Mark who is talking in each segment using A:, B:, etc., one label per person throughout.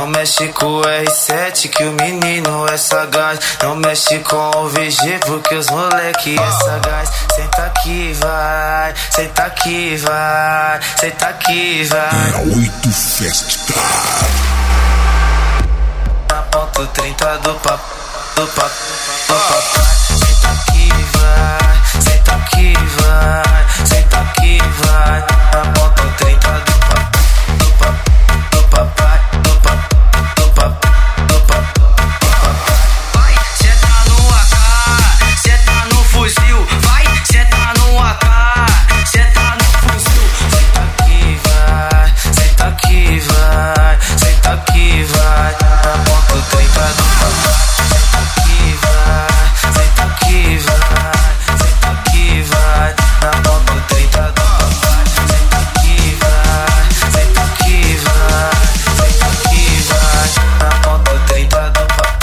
A: Não mexe com o R7 que o menino é sagaz. Não mexe com o VG porque os moleque é sagaz. Senta aqui, vai, senta aqui, vai, senta aqui, vai.
B: É a 8 Festa.
A: Na ponto 30 do papo, do papo, do papai. Senta aqui, vai, senta aqui, vai, senta aqui, vai. Na ponto 30 do papo, do papo, do papai, do papo, do papo, do papo, do papai. Vai, senta no AK, senta no fuzil. Vai, senta no AK, senta no fuzil. Senta aqui, vai, senta aqui, vai, senta aqui, vai. Na ponto 30 do papai. Senta aqui, vai, senta aqui, vai, senta aqui, vai. Na ponto 30 do papai. Senta aqui, vai, senta aqui, vai, senta aqui, vai. Na ponto 30 do papai.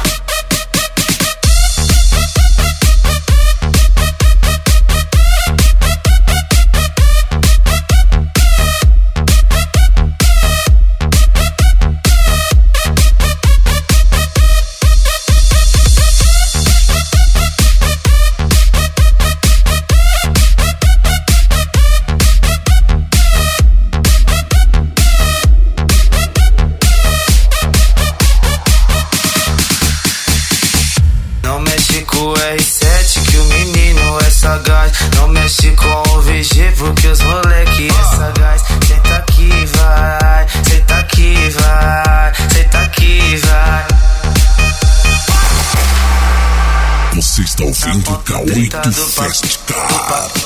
A: Não mexe com o R7 que o menino é sagaz. Não mexe com o VG porque os moleque é sagaz. Senta aqui, vai, senta aqui, vai, senta aqui, vai.
B: Você está ouvindo K8 Festa.